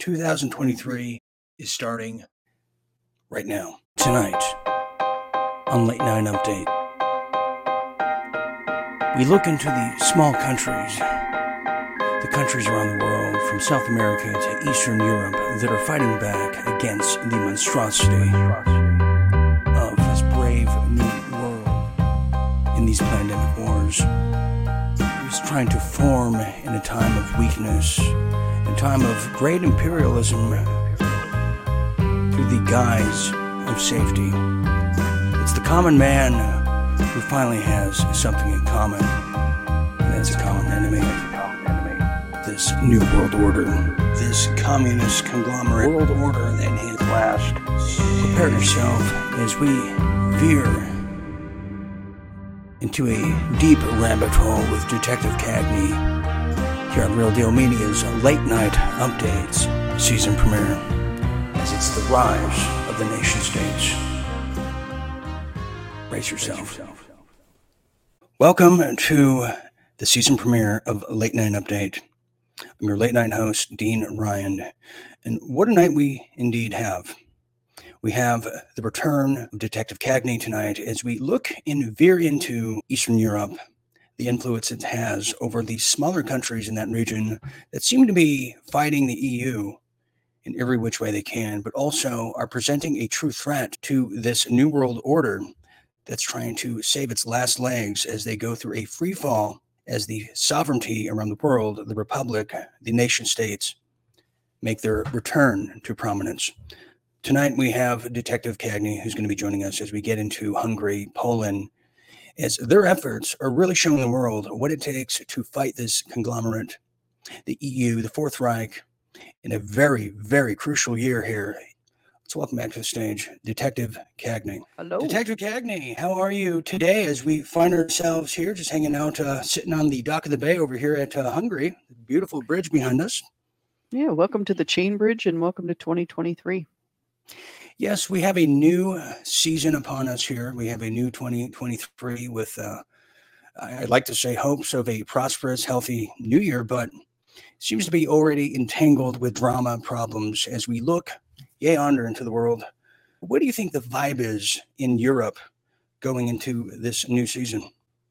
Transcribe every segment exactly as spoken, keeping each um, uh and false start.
two thousand twenty-three is starting right now. Tonight, on Late Night Update, we look into the small countries, the countries around the world, from South America to Eastern Europe, that are fighting back against the monstrosity of this brave new world in these pandemic wars. It was trying to form in a time of weakness, a time of great imperialism, through the guise of safety. It's the common man who finally has something in common, and that's a common enemy. This new world order, this communist conglomerate world order that has last. Prepare yourself as we veer into a deep rabbit hole with Detective Cagney here on Real Deal Media's Late Night Updates season premiere, as it's the rise of the nation states. Brace yourself. Welcome to the season premiere of Late Night Update. I'm your late night host, Dean Ryan, and what a night we indeed have. We have the return of Detective Cagney tonight as we look and veer into Eastern Europe, the influence it has over the smaller countries in that region that seem to be fighting the E U in every which way they can, but also are presenting a true threat to this new world order that's trying to save its last legs as they go through a free fall as the sovereignty around the world, the republic, the nation states, make their return to prominence. Tonight we have Detective Cagney, who's going to be joining us as we get into Hungary, Poland, as their efforts are really showing the world what it takes to fight this conglomerate, the E U, the Fourth Reich, in a very, very crucial year here. Let's welcome back to the stage, Detective Cagney. Hello. Detective Cagney, how are you today as we find ourselves here just hanging out, uh, sitting on the dock of the bay over here at uh, Hungary, the beautiful bridge behind us? Yeah, welcome to the Chain Bridge and welcome to twenty twenty-three. Yes, we have a new season upon us here. We have a new twenty twenty-three with, uh, I'd like to say, hopes of a prosperous, healthy new year, but seems to be already entangled with drama problems as we look yay yonder into the world. What do you think the vibe is in Europe going into this new season?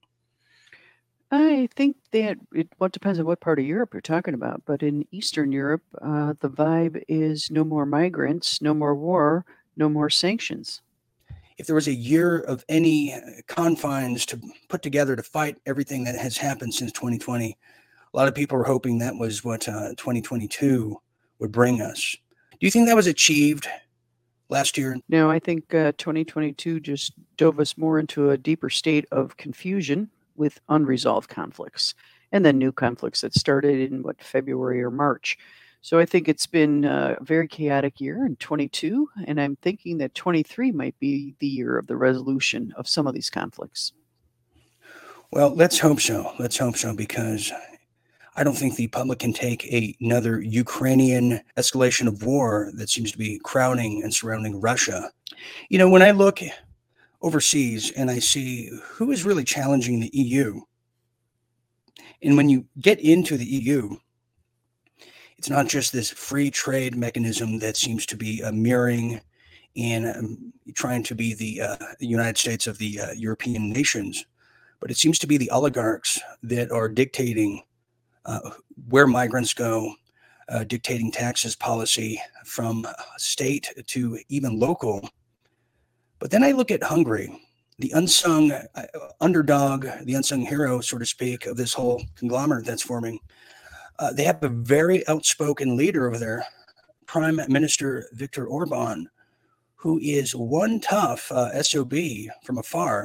I think that it well, it depends on what part of Europe you're talking about, but in Eastern Europe, uh, the vibe is no more migrants, no more war, no more sanctions. If there was a year of any confines to put together to fight everything that has happened since twenty twenty, a lot of people were hoping that was what uh, twenty twenty-two would bring us. Do you think that was achieved last year? No, I think uh, twenty twenty-two just dove us more into a deeper state of confusion with unresolved conflicts, and then new conflicts that started in what February or March. So I think it's been a very chaotic year in twenty-two, and I'm thinking that twenty-three might be the year of the resolution of some of these conflicts. Well, let's hope so. Let's hope so, because I don't think the public can take a, another Ukrainian escalation of war that seems to be crowding and surrounding Russia. You know, when I look overseas and I see who is really challenging the E U, and when you get into the E U, it's not just this free trade mechanism that seems to be uh, mirroring and um, trying to be the uh, United States of the uh, European nations, but it seems to be the oligarchs that are dictating uh, where migrants go, uh, dictating taxes policy from state to even local. But then I look at Hungary, the unsung uh, underdog, the unsung hero, so to speak, of this whole conglomerate that's forming. Uh, they have a very outspoken leader over there, Prime Minister Viktor Orban, who is one tough uh, S O B from afar.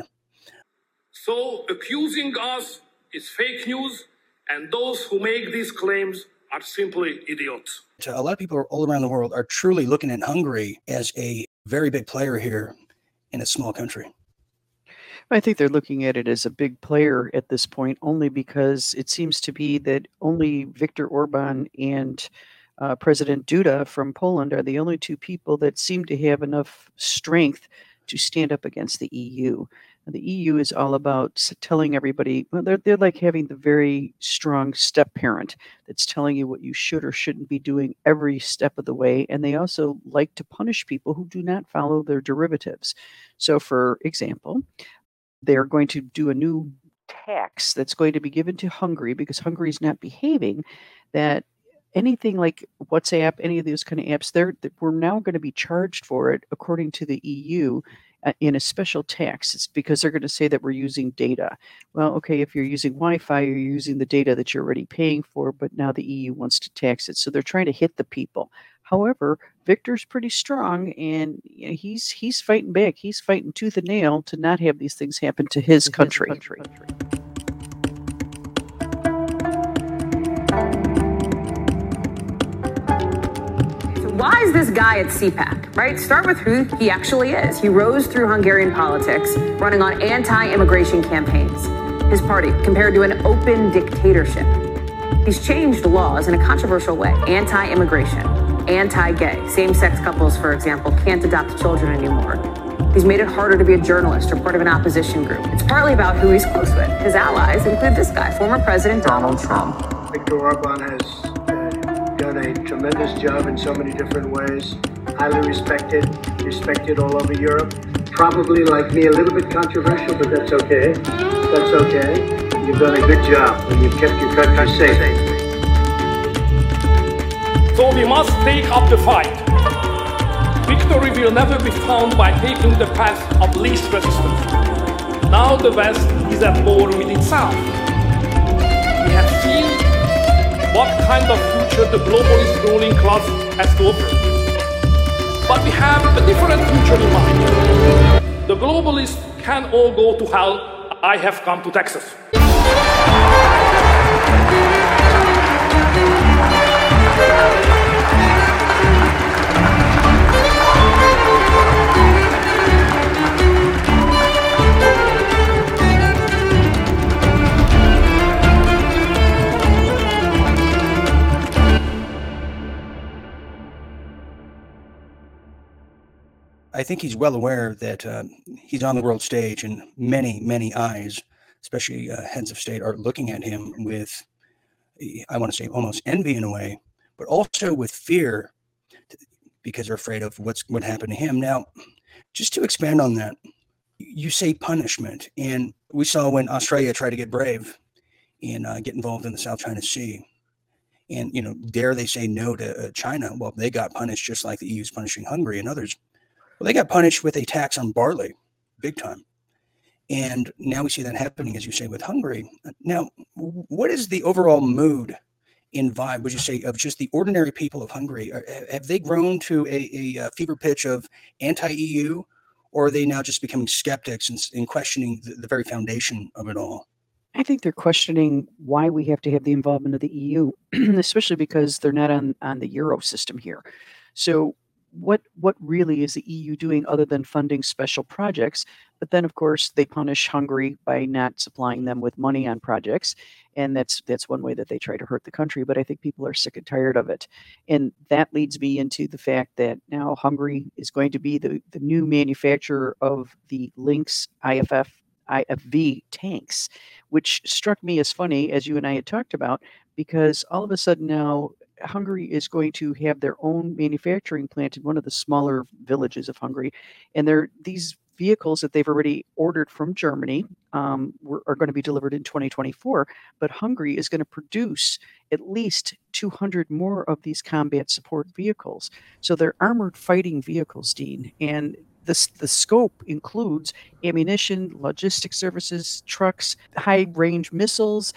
So accusing us is fake news, and those who make these claims are simply idiots. A lot of people all around the world are truly looking at Hungary as a very big player here in a small country. I think they're looking at it as a big player at this point, only because it seems to be that only Viktor Orban and uh, President Duda from Poland are the only two people that seem to have enough strength to stand up against the E U. The E U is all about s- telling everybody, well, they're, they're like having the very strong step parent that's telling you what you should or shouldn't be doing every step of the way. And they also like to punish people who do not follow their derivatives. So, for example, they're going to do a new tax that's going to be given to Hungary because Hungary is not behaving. That anything like WhatsApp, any of those kind of apps, they're, that we're now going to be charged for it according to the E U uh, in a special tax. It's because they're going to say that we're using data. Well, okay, if you're using Wi-Fi, you're using the data that you're already paying for, but now the E U wants to tax it. So they're trying to hit the people. However, Victor's pretty strong, and you know, he's he's fighting back. He's fighting tooth and nail to not have these things happen to his country. So why is this guy at C PAC, right? Start with who he actually is. He rose through Hungarian politics, running on anti-immigration campaigns. His party compared to an open dictatorship. He's changed laws in a controversial way. Anti-immigration, anti-gay. Same-sex couples, for example, can't adopt children anymore. He's made it harder to be a journalist or part of an opposition group. It's partly about who he's close with. His allies include this guy, former President Donald Trump. Viktor Orban has uh, done a tremendous job in so many different ways. Highly respected, respected all over Europe. Probably, like me, a little bit controversial, but that's okay. That's okay. You've done a good job, and you've kept your country safe. So we must take up the fight. Victory will never be found by taking the path of least resistance. Now the West is at war with itself. We have seen what kind of future the globalist ruling class has to offer. But we have a different future in mind. The globalists can all go to hell. I have come to Texas. I think he's well aware that uh, he's on the world stage, and many, many eyes, especially uh, heads of state, are looking at him with, I want to say, almost envy in a way, but also with fear because they're afraid of what's what happened to him. Now, just to expand on that, you say punishment, and we saw when Australia tried to get brave and uh, get involved in the South China Sea. And, you know, dare they say no to uh, China? Well, they got punished just like the E U's punishing Hungary and others. Well, they got punished with a tax on barley, big time. And now we see that happening, as you say, with Hungary. Now, what is the overall mood and vibe, would you say, of just the ordinary people of Hungary? Are, have they grown to a, a fever pitch of anti-E U, or are they now just becoming skeptics and, and questioning the, the very foundation of it all? I think they're questioning why we have to have the involvement of the E U, especially because they're not on, on the Euro system here. So what what really is the E U doing other than funding special projects? But then, of course, they punish Hungary by not supplying them with money on projects, and that's that's one way that they try to hurt the country. But I think people are sick and tired of it, and that leads me into the fact that now Hungary is going to be the, the new manufacturer of the Lynx I F F I F V tanks, which struck me as funny, as you and I had talked about, because all of a sudden now Hungary is going to have their own manufacturing plant in one of the smaller villages of Hungary, and they're these vehicles that they've already ordered from Germany um, were, are going to be delivered in twenty twenty-four. But Hungary is going to produce at least two hundred more of these combat support vehicles. So they're armored fighting vehicles, Dean, and this, the scope includes ammunition, logistics services, trucks, high-range missiles,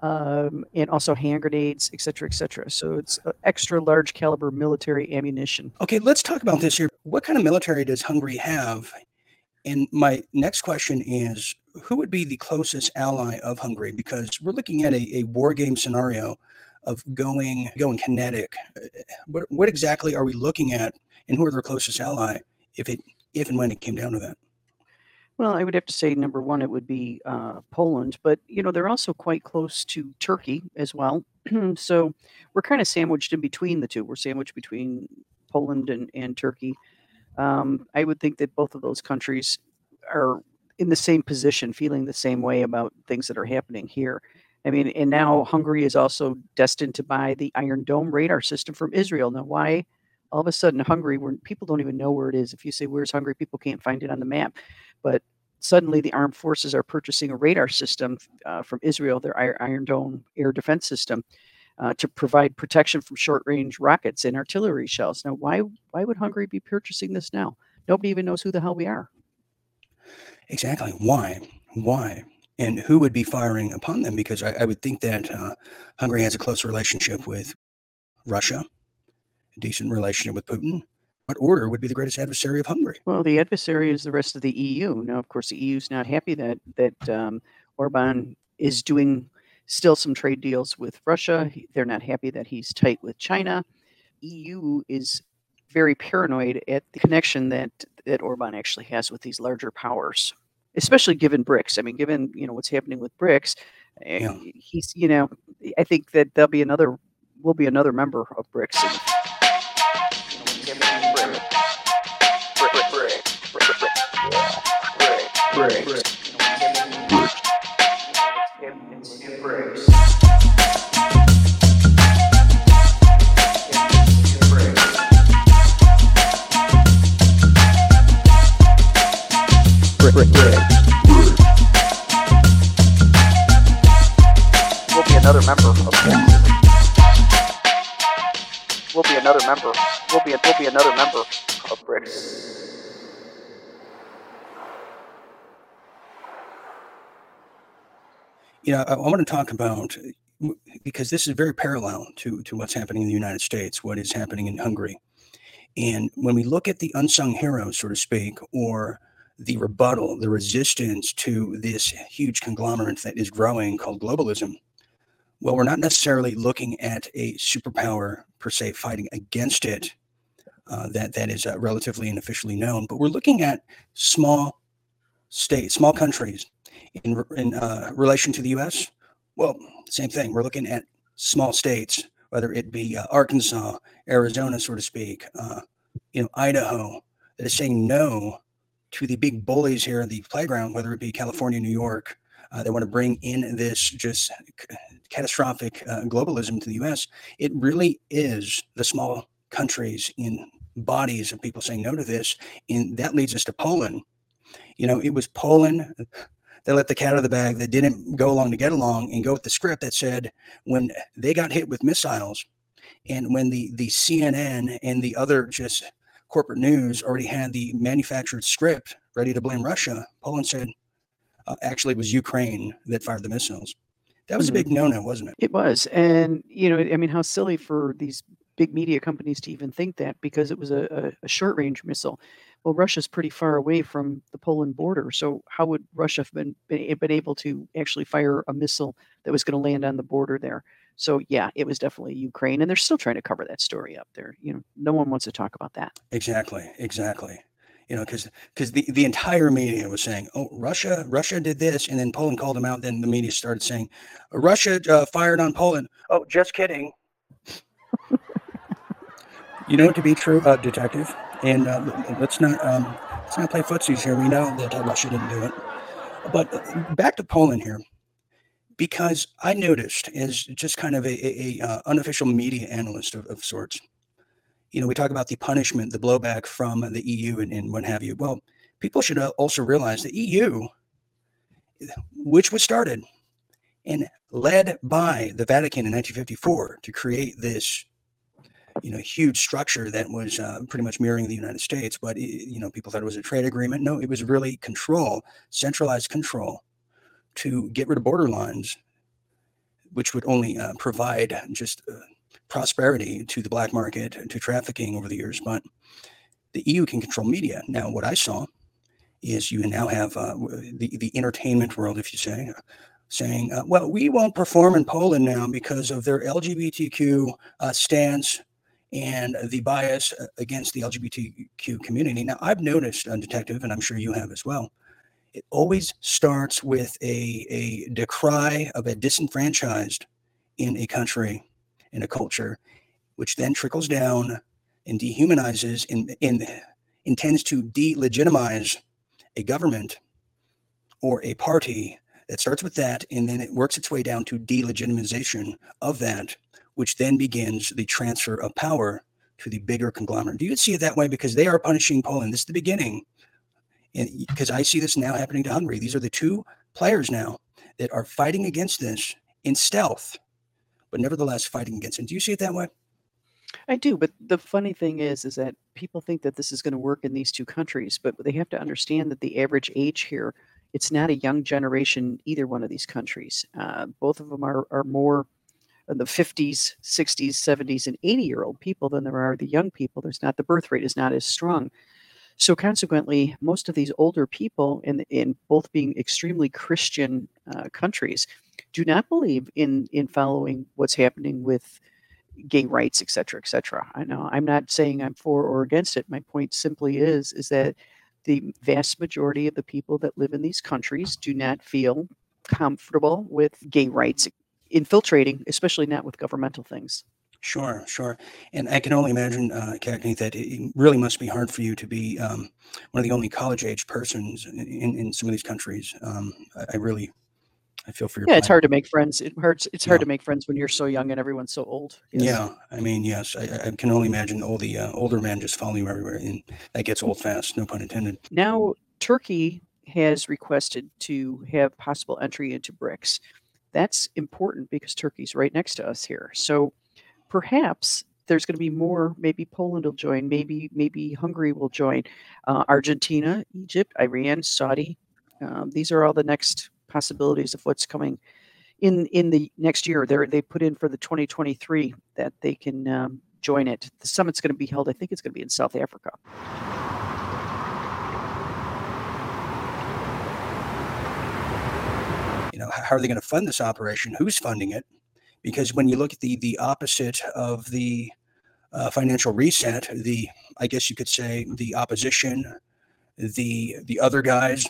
um, and also hand grenades, et cetera, et cetera. So it's uh, extra large caliber military ammunition. Okay, let's talk about this here. What kind of military does Hungary have? And my next question is, who would be the closest ally of Hungary? Because we're looking at a, a war game scenario of going going kinetic. What, what exactly are we looking at, and who are their closest ally if it if and when it came down to that? Well, I would have to say number one, it would be uh, Poland, but you know they're also quite close to Turkey as well. So we're kind of sandwiched in between the two. We're sandwiched between Poland and, and Turkey. Um, I would think that both of those countries are in the same position, feeling the same way about things that are happening here. I mean, and now Hungary is also destined to buy the Iron Dome radar system from Israel. Now, why all of a sudden Hungary, where people don't even know where it is? If you say, where's Hungary, people can't find it on the map. But suddenly the armed forces are purchasing a radar system uh, from Israel, their Iron Dome air defense system, uh, to provide protection from short-range rockets and artillery shells. Now, why why would Hungary be purchasing this now? Nobody even knows who the hell we are. Exactly. Why? Why? And who would be firing upon them? Because I, I would think that uh, Hungary has a close relationship with Russia, a decent relationship with Putin. What order would be the greatest adversary of Hungary? Well, the adversary is the rest of the E U. Now, of course, the E U is not happy that that um, Orban is doing still some trade deals with Russia. They're not happy that he's tight with China. E U is very paranoid at the connection that that Orban actually has with these larger powers, especially given BRICS. I mean, given, you know, what's happening with BRICS, Yeah. he's, you know, I think that there'll be another, will be another member of BRICS. In, you know, We'll be another member of BRICS. We'll be another member. We'll be we'll be another member of BRICS. You know, I, I want to talk about, because this is very parallel to, to what's happening in the United States, what is happening in Hungary. And when we look at the unsung heroes, so to speak, or the rebuttal, the resistance to this huge conglomerate that is growing called globalism, well, we're not necessarily looking at a superpower per se fighting against it, uh, that that is uh, relatively and officially known, but we're looking at small states, small countries in, in uh, relation to the U S. Well, same thing. We're looking at small states, whether it be uh, Arkansas, Arizona, so to speak, uh, you know, Idaho, that is saying no to the big bullies here in the playground, whether it be California, New York. Uh, they want to bring in this just c- catastrophic uh, globalism to the U S. It really is the small countries in bodies of people saying no to this. And that leads us to Poland. You know, it was Poland that let the cat out of the bag, that didn't go along to get along and go with the script that said when they got hit with missiles, and when the, the C N N and the other just corporate news already had the manufactured script ready to blame Russia, Poland said, uh, actually it was Ukraine that fired the missiles. That was Mhm. a big no-no, wasn't it? It was. And, you know, I mean, how silly for these big media companies to even think that, because it was a, a, a short range missile. Well, Russia's pretty far away from the Poland border. So how would Russia have been, been, been able to actually fire a missile that was going to land on the border there? So, yeah, it was definitely Ukraine. And they're still trying to cover that story up there. You know, no one wants to talk about that. Exactly, exactly. You know, because because the, the entire media was saying, oh, Russia, Russia did this, and then Poland called them out. Then the media started saying, Russia uh, fired on Poland. Oh, just kidding. You know it to be true, uh, detective. And uh, let's not um, let's not play footsies here. We know that uh, Russia didn't do it. But uh, back to Poland here, because I noticed as just kind of a, a, a uh, unofficial media analyst of, of sorts. You know, we talk about the punishment, the blowback from the E U and, and what have you. Well, people should also realize the E U, which was started and led by the Vatican in nineteen fifty-four to create this, you know, huge structure that was uh, pretty much mirroring the United States. But, it, you know, people thought it was a trade agreement. No, it was really control, centralized control to get rid of border lines, which would only uh, provide just uh, prosperity to the black market, to trafficking over the years. But the E U can control media. Now, what I saw is you now have uh, the, the entertainment world, if you say, saying, uh, well, we won't perform in Poland now because of their L G B T Q uh, stance and the bias against the L G B T Q community. Now, I've noticed, uh, Detective, and I'm sure you have as well, it always starts with a, a decry of a disenfranchised in a country, in a culture, which then trickles down and dehumanizes and, and intends to delegitimize a government or a party that starts with that, and then it works its way down to delegitimization of that, which then begins the transfer of power to the bigger conglomerate. Do you see it that way? Because they are punishing Poland. This is the beginning. And because I see this now happening to Hungary. These are the two players now that are fighting against this in stealth, but nevertheless fighting against it. Do you see it that way? I do, but the funny thing is, is that people think that this is going to work in these two countries, but they have to understand that the average age here, it's not a young generation, either one of these countries. Uh, both of them are, are more in the fifties, sixties, seventies, and eighty-year-old people than there are the young people. There's not, the birth rate is not as strong. So consequently, most of these older people, in, in both being extremely Christian uh, countries, do not believe in, in following what's happening with gay rights, et cetera, et cetera. I know I'm not saying I'm for or against it. My point simply is, is that the vast majority of the people that live in these countries do not feel comfortable with gay rights infiltrating, especially not with governmental things. Sure, sure. And I can only imagine, uh, Cagney, that it really must be hard for you to be um, one of the only college-age persons in, in, in some of these countries. Um, I, I really, I feel for your Yeah, it's plight. hard to make friends. It hurts. It's hard Yeah. to make friends when you're so young and everyone's so old. Yes. Yeah, I mean, yes, I, I can only imagine all the uh, older men just following you everywhere, and that gets old fast, no pun intended. Now, Turkey has requested to have possible entry into BRICS. That's important because Turkey's right next to us here. So perhaps there's going to be more. Maybe Poland will join. Maybe maybe Hungary will join. Uh, Argentina, Egypt, Iran, Saudi. Um, these are all the next possibilities of what's coming in in the next year. They they put in for the twenty twenty-three that they can um, join it. The summit's going to be held. I think it's going to be in South Africa. You know, how are they going to fund this operation? Who's funding it? Because when you look at the the opposite of the uh, financial reset, the I guess you could say the opposition, the the other guys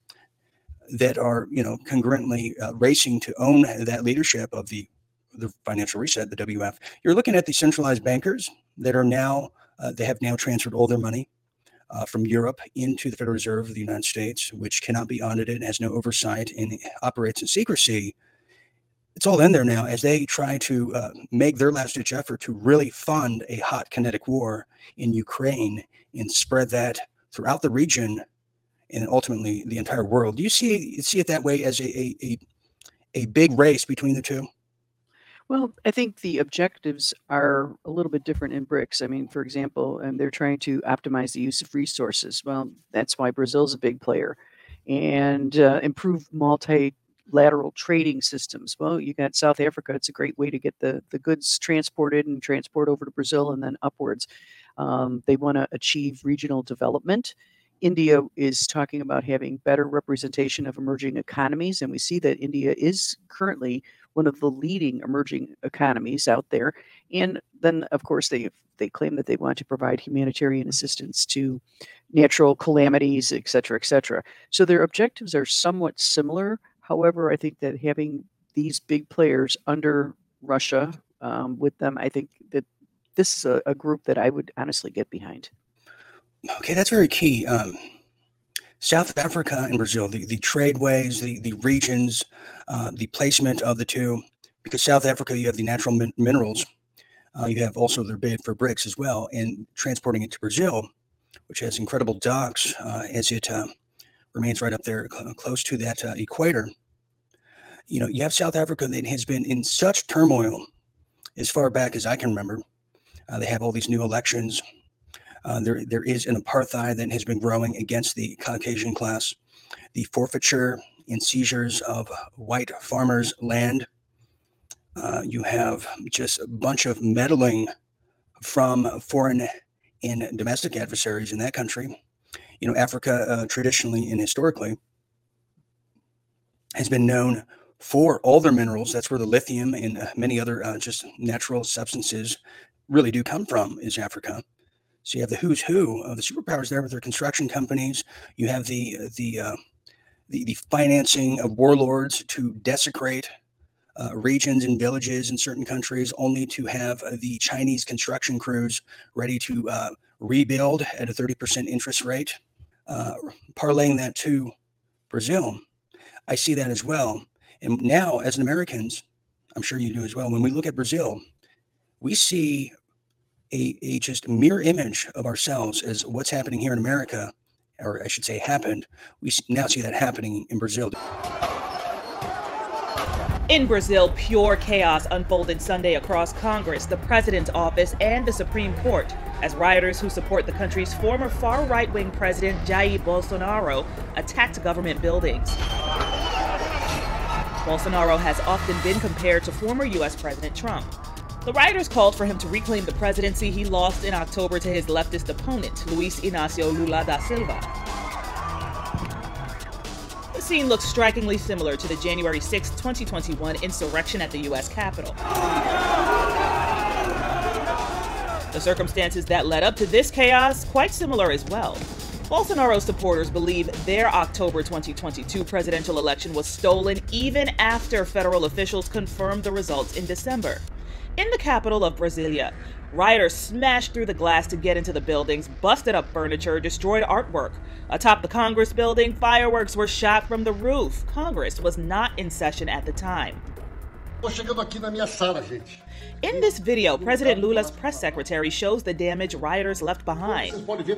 that are, you know, congruently uh, racing to own that leadership of the the financial reset, the W F. You're looking at the centralized bankers that are now uh, they have now transferred all their money uh, from Europe into the Federal Reserve of the United States, which cannot be audited, has no oversight, and operates in secrecy. It's all in there now as they try to uh, make their last-ditch effort to really fund a hot kinetic war in Ukraine and spread that throughout the region and ultimately the entire world. Do you see see it that way as a a, a, a big race between the two? Well, I think the objectives are a little bit different in BRICS. I mean, for example, um, they're trying to optimize the use of resources. Well, that's why Brazil's a big player, and uh, improve multilateral trading systems. Well, you got South Africa. It's a great way to get the, the goods transported and transport over to Brazil and then upwards. Um, they want to achieve regional development. India is talking about having better representation of emerging economies, and we see that India is currently one of the leading emerging economies out there. And then, of course, they they claim that they want to provide humanitarian assistance to natural calamities, et cetera, et cetera. So their objectives are somewhat similar. However, I think that having these big players under Russia um, with them, I think that this is a, a group that I would honestly get behind. Okay, that's very key. Um, South Africa and Brazil, the, the tradeways, the, the regions, uh, the placement of the two, because South Africa, you have the natural min- minerals. Uh, you have also their bid for BRICS as well, and transporting it to Brazil, which has incredible docks uh, as it uh, remains right up there cl- close to that uh, equator. You know, you have South Africa that has been in such turmoil as far back as I can remember. Uh, they have all these new elections. Uh, there, there is an apartheid that has been growing against the Caucasian class, the forfeiture and seizures of white farmers' land. Uh, you have just a bunch of meddling from foreign and domestic adversaries in that country. You know, Africa uh, traditionally and historically has been known for all their minerals. That's where the lithium and uh, many other uh, just natural substances really do come from, is Africa. So you have the who's who of the superpowers there with their construction companies. You have the the uh, the, the financing of warlords to desecrate uh, regions and villages in certain countries, only to have uh, the Chinese construction crews ready to uh, rebuild at a thirty percent interest rate. Uh, parlaying that to Brazil, I see that as well. And now, as Americans, I'm sure you do as well, when we look at Brazil, we see a, a just mirror image of ourselves as what's happening here in America, or I should say happened. We now see that happening in Brazil. In Brazil, pure chaos unfolded Sunday across Congress, the president's office, and the Supreme Court, as rioters who support the country's former far-right-wing president, Jair Bolsonaro, attacked government buildings. Bolsonaro has often been compared to former U S President Trump. The rioters called for him to reclaim the presidency he lost in October to his leftist opponent, Luiz Inácio Lula da Silva. The scene looks strikingly similar to the January sixth, twenty twenty-one insurrection at the U S Capitol. The circumstances that led up to this chaos, quite similar as well. Bolsonaro supporters believe their October twenty twenty-two presidential election was stolen even after federal officials confirmed the results in December. In the capital of Brasilia, rioters smashed through the glass to get into the buildings, busted up furniture, destroyed artwork. Atop the Congress building, fireworks were shot from the roof. Congress was not in session at the time. In this video, President Lula's press secretary shows the damage rioters left behind.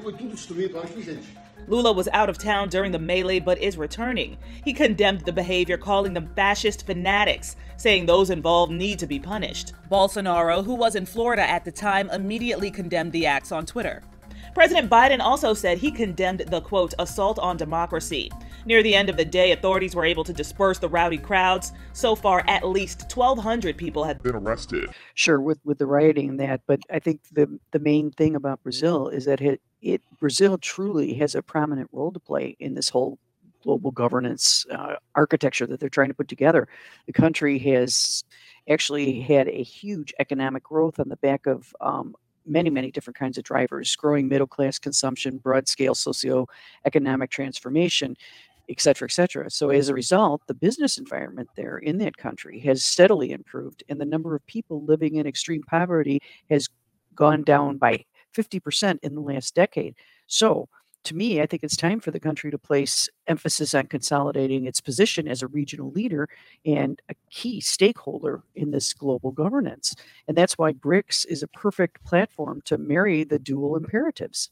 Lula was out of town during the melee but is returning. He condemned the behavior, calling them fascist fanatics, saying those involved need to be punished. Bolsonaro, who was in Florida at the time, immediately condemned the acts on Twitter. President Biden also said he condemned the, quote, assault on democracy. Near the end of the day, authorities were able to disperse the rowdy crowds. So far, at least twelve hundred people have been arrested. Sure, with, with the rioting and that, but I think the the main thing about Brazil is that it, it Brazil truly has a prominent role to play in this whole global governance uh, architecture that they're trying to put together. The country has actually had a huge economic growth on the back of um, many, many different kinds of drivers: growing middle class consumption, broad scale socioeconomic transformation, et cetera, et cetera. So as a result, the business environment there in that country has steadily improved, and the number of people living in extreme poverty has gone down by fifty percent in the last decade. So to me, I think it's time for the country to place emphasis on consolidating its position as a regional leader and a key stakeholder in this global governance. And that's why BRICS is a perfect platform to marry the dual imperatives.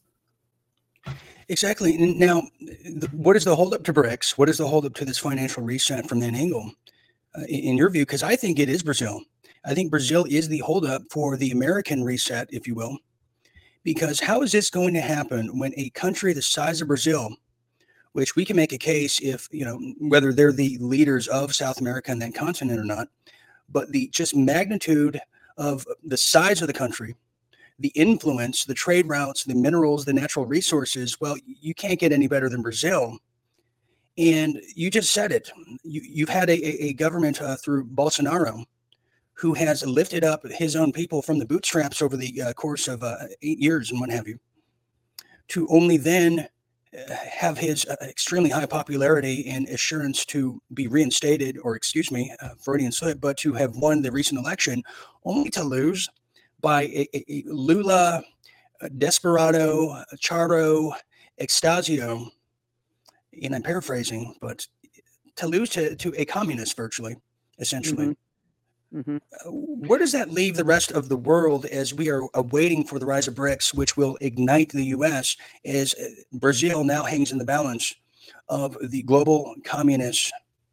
Exactly. Now, what is the holdup to BRICS? What is the holdup to this financial reset from that angle, uh, in your view? Because I think it is Brazil. I think Brazil is the holdup for the American reset, if you will. Because how is this going to happen when a country the size of Brazil, which we can make a case if, you know, whether they're the leaders of South America and that continent or not, but the just magnitude of the size of the country, the influence, the trade routes, the minerals, the natural resources, well, you can't get any better than Brazil. And you just said it. You, you've had a, a government uh, through Bolsonaro who has lifted up his own people from the bootstraps over the uh, course of uh, eight years and what have you, to only then uh, have his uh, extremely high popularity and assurance to be reinstated, or excuse me, uh, Freudian slip, but to have won the recent election, only to lose by a, a, a Lula, a Desperado, a Charo, Extasio, and I'm paraphrasing, but to lose to, to a communist virtually, essentially. Mm-hmm. Mm-hmm. Uh, where does that leave the rest of the world as we are awaiting for the rise of BRICS, which will ignite the U S as Brazil now hangs in the balance of the global communist,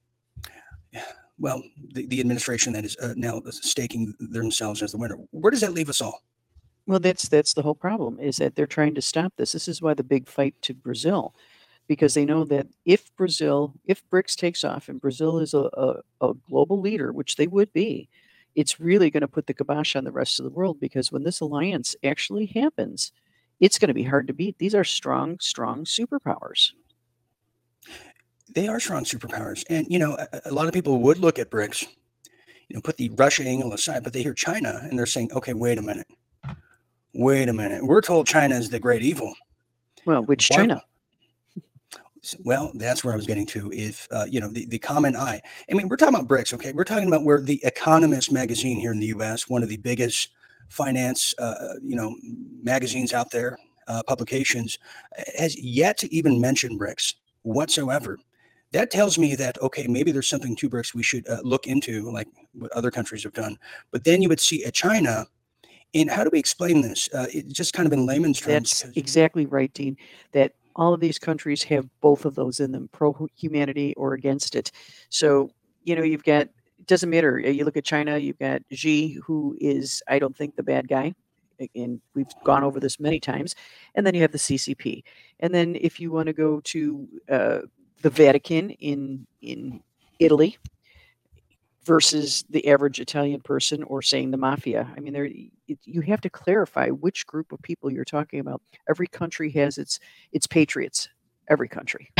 well, the, the administration that is uh, now staking themselves as the winner? Where does that leave us all? Well, that's that's the whole problem, is that they're trying to stop this. This is why the big fight to Brazil, because they know that if Brazil, if BRICS takes off and Brazil is a, a, a global leader, which they would be, it's really going to put the kibosh on the rest of the world, because when this alliance actually happens, it's going to be hard to beat. These are strong, strong superpowers. They are strong superpowers. And, you know, a, a lot of people would look at BRICS, you know, put the Russia angle aside, but they hear China and they're saying, okay, wait a minute. Wait a minute. We're told China is the great evil. Well, which Why? China? Well, that's where I was getting to. If, uh, you know, the, the common eye. I mean, we're talking about BRICS, okay? We're talking about where The Economist magazine here in the U S, one of the biggest finance, uh, you know, magazines out there, uh, publications, has yet to even mention BRICS whatsoever. that tells me that, okay, maybe there's something to BRICS we should uh, look into, like what other countries have done. But then you would see a China. And how do we explain this? Uh, it just kind of in layman's terms. That's 'cause- exactly right, Dean, that all of these countries have both of those in them, pro-humanity or against it. So, you know, you've got, it doesn't matter. You look at China, you've got Xi, who is, I don't think, the bad guy. And we've gone over this many times. And then you have the C C P. And then if you want to go to uh, the Vatican in in Italy versus the average Italian person, or saying the mafia. I mean, there it, you have to clarify which group of people you're talking about. Every country has its its patriots. Every country.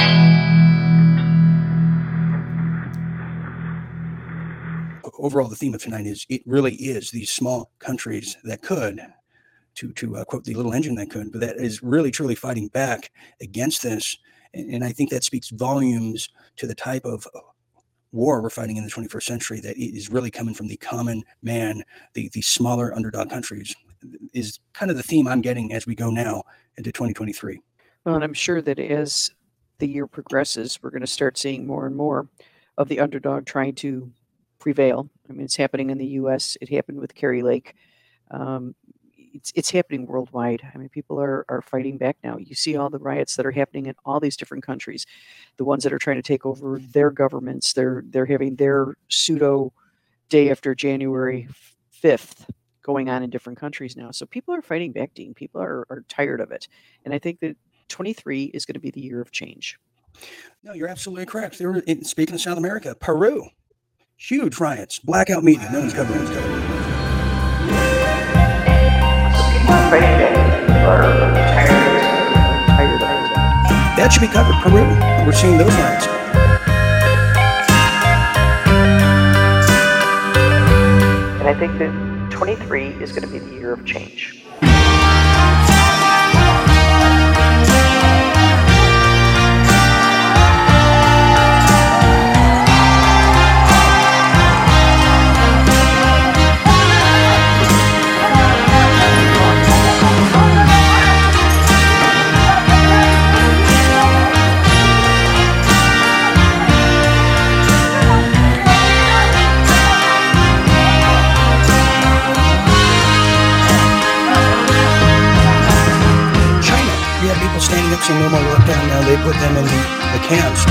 Overall, the theme of tonight is it really is these small countries that could, to to uh, quote the little engine that could, but that is really truly fighting back against this. And, and I think that speaks volumes to the type of war we're fighting in the twenty-first century, that it is really coming from the common man, the, the smaller underdog countries, is kind of the theme I'm getting as we go now into twenty twenty-three. Well, and I'm sure that as the year progresses, we're going to start seeing more and more of the underdog trying to prevail. I mean, it's happening in the U S. It happened with Kerry Lake. Um, it's it's happening worldwide. I mean, people are are fighting back now. You see all the riots that are happening in all these different countries. The ones that are trying to take over their governments, they're they're having their pseudo day after January fifth going on in different countries now. So people are fighting back, Dean. People are, are tired of it. And I think that twenty-three is going to be the year of change. No, you're absolutely correct. They were in, speaking of South America, Peru, huge riots, blackout media. No one's covering it. That should be covered. Peru. We're seeing those riots. And I think that twenty-three is going to be the year of change. Standing up saying no more lockdown. Now they put them in the, the camps.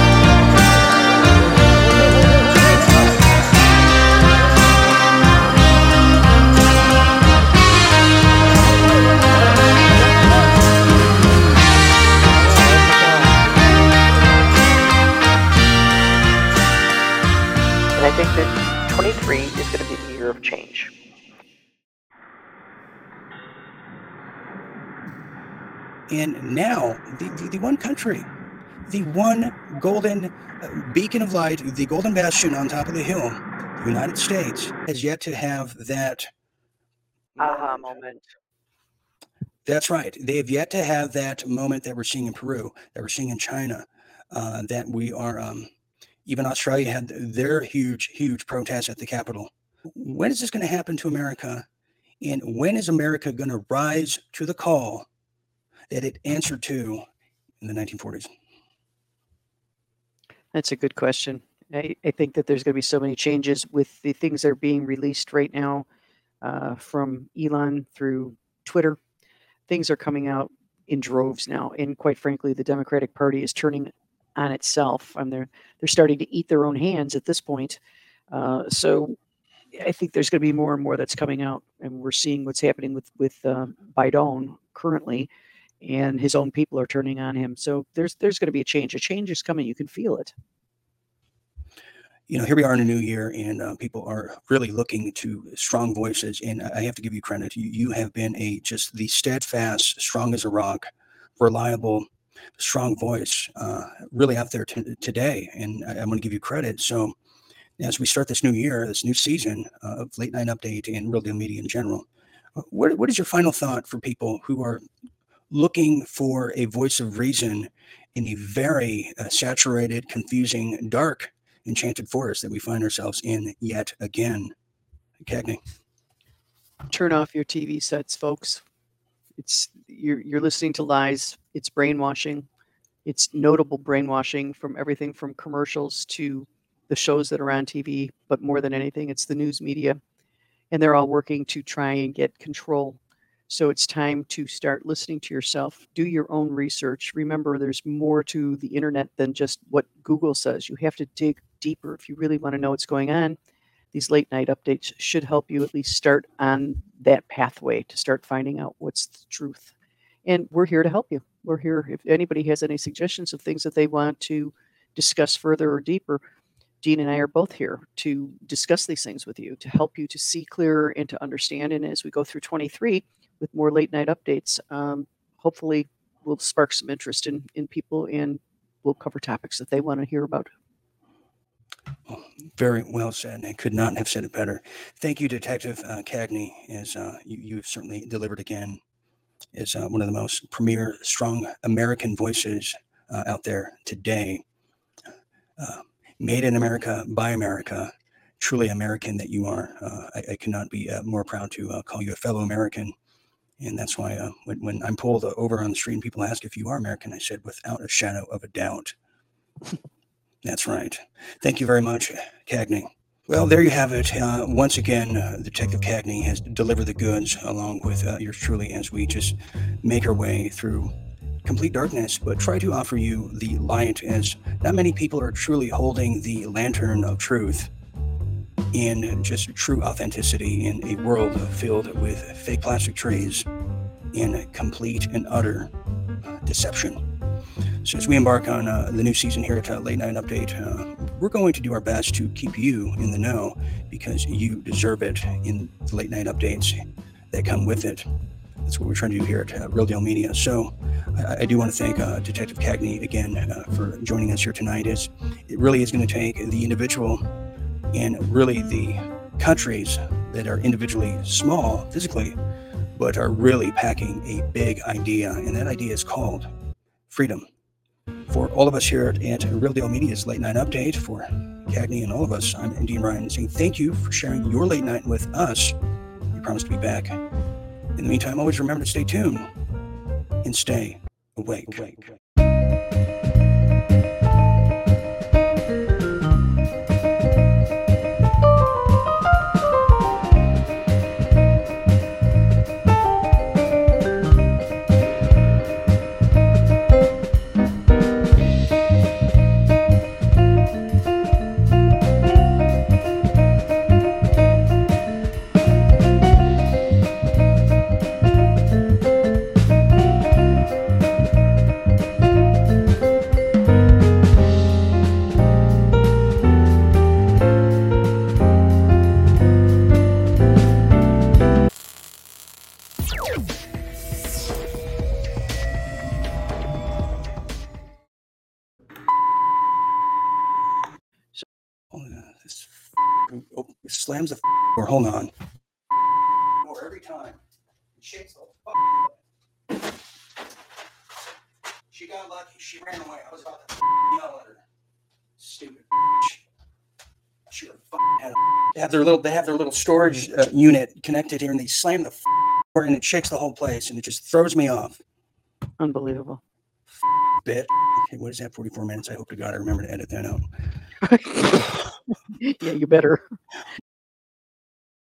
And I think that twenty-three is going to be the year of change. And now, the, the, the one country, the one golden uh, beacon of light, the golden bastion on top of the hill, the United States, has yet to have that aha moment. That's right. They have yet to have that moment that we're seeing in Peru, that we're seeing in China, uh, that we are, um, even Australia had their huge, huge protests at the Capitol. When is this going to happen to America? And when is America going to rise to the call that it answered to in the nineteen forties? That's a good question. I, I think that there's going to be so many changes with the things that are being released right now, uh, from Elon through Twitter. Things are coming out in droves now, and quite frankly, the Democratic Party is turning on itself. I mean, they're they're starting to eat their own hands at this point. Uh, so I think there's going to be more and more that's coming out, and we're seeing what's happening with with uh, Biden currently. And his own people are turning on him. So there's there's going to be a change. A change is coming. You can feel it. You know, here we are in a new year, and uh, people are really looking to strong voices. And I have to give you credit. You, you have been a just the steadfast, strong as a rock, reliable, strong voice, uh, really out there t- today. And I, I want to give you credit. So as we start this new year, this new season uh, of Late Night Update and Real Deal Media in general, what what is your final thought for people who are looking for a voice of reason in a very uh, saturated, confusing, dark, enchanted forest that we find ourselves in yet again? Cagney. Turn off your T V sets, folks. It's you're you're listening to lies. It's brainwashing. It's notable brainwashing from everything from commercials to the shows that are on T V, but more than anything, it's the news media. And they're all working to try and get control. So it's time to start listening to yourself, do your own research. Remember, there's more to the internet than just what Google says. You have to dig deeper if you really want to know what's going on. These late night updates should help you at least start on that pathway to start finding out what's the truth. And we're here to help you. We're here. If anybody has any suggestions of things that they want to discuss further or deeper, Dean and I are both here to discuss these things with you, to help you to see clearer and to understand. And as we go through twenty-three with more late night updates, um, hopefully we'll spark some interest in, in people, and we'll cover topics that they want to hear about. Well, very well said. I could not have said it better. Thank you, Detective uh, Cagney, as uh, you, you've certainly delivered again as uh, one of the most premier, strong American voices uh, out there today. Uh, made in America, by America, truly American that you are. Uh, I, I cannot be uh, more proud to uh, call you a fellow American. And that's why uh, when, when I'm pulled over on the street and people ask if you are American, I said, without a shadow of a doubt. That's right. Thank you very much, Cagney. Well, there you have it. Uh, once again, uh, Detective Cagney has delivered the goods along with uh, yours truly as we just make our way through complete darkness, but try to offer you the light, as not many people are truly holding the lantern of truth in just true authenticity in a world filled with fake plastic trees in complete and utter deception. So as we embark on uh, the new season here at uh, Late Night Update, uh, we're going to do our best to keep you in the know, because you deserve it in the late night updates that come with it. That's what we're trying to do here at uh, Real Deal Media. So I, I do want to thank uh, Detective Cagney again uh, for joining us here tonight. As it really is going to take the individual and really the countries that are individually small physically, but are really packing a big idea. And that idea is called freedom. For all of us here at, at Real Deal Media's Late Night Update, for Cagney and all of us, I'm Dean Ryan, saying thank you for sharing your late night with us. We promise to be back. In the meantime, always remember to stay tuned and stay awake. awake. Oh, it slams the door. Hold on. Door every time. It shakes the f- She got lucky. She ran away. I was about to yell at her. Stupid. She had a, they have their little. They have their little storage uh, unit connected here, and they slam the f- door, and it shakes the whole place, and it just throws me off. Unbelievable. Bit. Okay, what is that? forty-four minutes. I hope to God I remember to edit that out. Yeah, you better.